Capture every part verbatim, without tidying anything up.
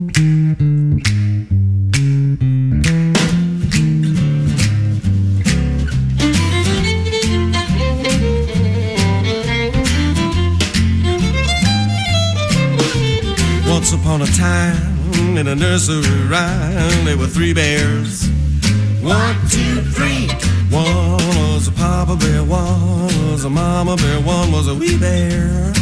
Once upon a time, in a nursery rhyme, there were three bears. One, two, three. One was a papa bear, one was a mama bear, one was a wee bear.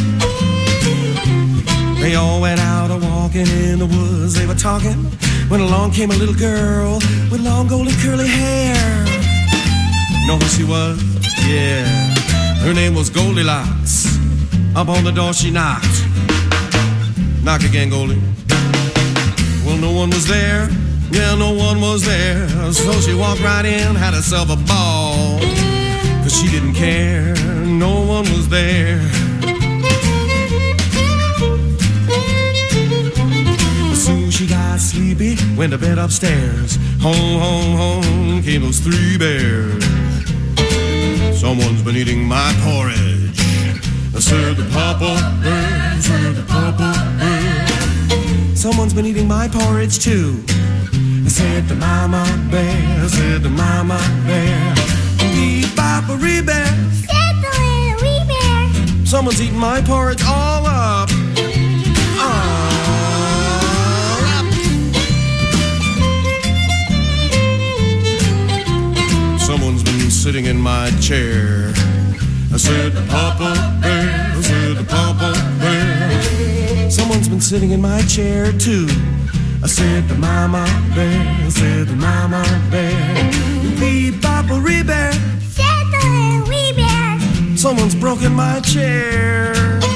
They all went out a-walking in the woods. They were talking when along came a little girl with long golden curly hair. Know who she was? Yeah. Her name was Goldilocks. Up on the door she knocked. Knock again, Goldie. Well, no one was there. Yeah, no one was there. So she walked right in, had herself a ball. Cause she didn't care, no one was there. As soon as she got sleepy, went to bed upstairs. Home, home, home came those three bears. Someone's been eating my porridge. I said the papa bear, I said the papa bear. Someone's been eating my porridge too. I said the mama bear, I said the mama bear. Wee papa wee bear, said the little wee bear. Someone's eating my porridge all up. All up. Someone's been sitting in my chair. I said the papa bear, I said the papa bear. Someone's been sitting in my chair too. I said the mama bear, I said the mama bear. Wee papa wee bear, said the little wee bear. Someone's broken my chair.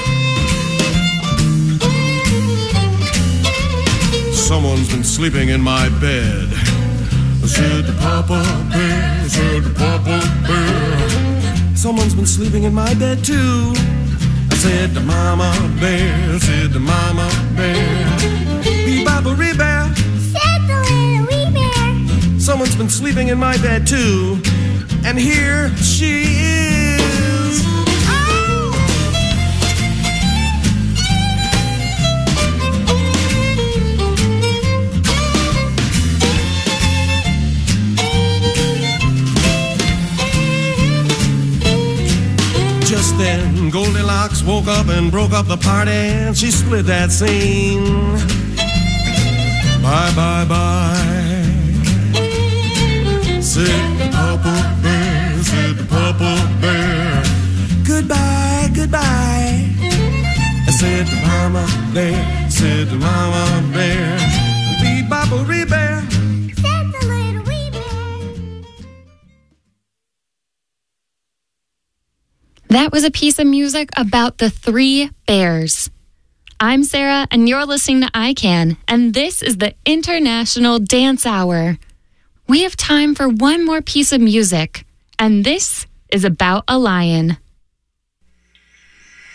Someone's been sleeping in my bed. I said the papa bear, I said the papa bear. Someone's been sleeping in my bed too. I said the mama bear, I said the mama bear. Wee papa wee bear, said the little wee bear. Someone's been sleeping in my bed too. And here she is. Oh. Just then Goldilocks woke up and broke up the party, and she split that scene. Bye, bye, bye. Said the papa bear, said the papa bear. Goodbye, goodbye. I said the mama bear, said the mama bear. Wee papa wee bear, said the little wee bear. That was a piece of music about the three bears. I'm Sarah, and you're listening to I Can, and this is the International Dance Hour. We have time for one more piece of music, and this is about a lion.